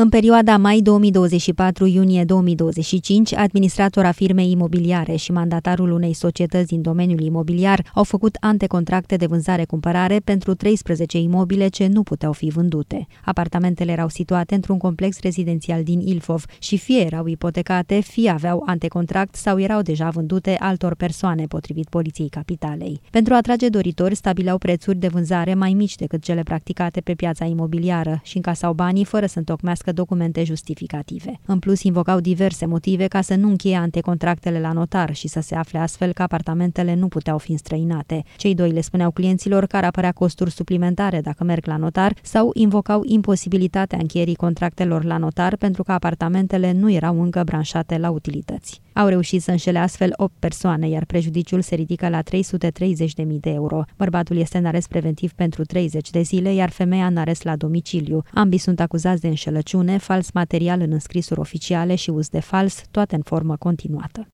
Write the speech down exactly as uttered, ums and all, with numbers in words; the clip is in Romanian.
În perioada mai două mii douăzeci și patru-iunie două mii douăzeci și cinci, administratora firmei imobiliare și mandatarul unei societăți din domeniul imobiliar au făcut antecontracte de vânzare-cumpărare pentru treisprezece imobile ce nu puteau fi vândute. Apartamentele erau situate într-un complex rezidențial din Ilfov și fie erau ipotecate, fie aveau antecontract sau erau deja vândute altor persoane, potrivit Poliției Capitalei. Pentru a atrage doritori, stabileau prețuri de vânzare mai mici decât cele practicate pe piața imobiliară și încasau banii fără să întocmească documente justificative. În plus, invocau diverse motive ca să nu încheie antecontractele la notar și să se afle astfel că apartamentele nu puteau fi înstrăinate. Cei doi le spuneau clienților că ar apărea costuri suplimentare dacă merg la notar sau invocau imposibilitatea încheierii contractelor la notar pentru că apartamentele nu erau încă branșate la utilități. Au reușit să înșele astfel opt persoane, iar prejudiciul se ridică la trei sute treizeci de mii de euro. Bărbatul este în arest preventiv pentru treizeci de zile, iar femeia în arest la domiciliu. Ambii sunt acuzați de înșelăciune, fals material în înscrisuri oficiale și uz de fals, toate în formă continuată.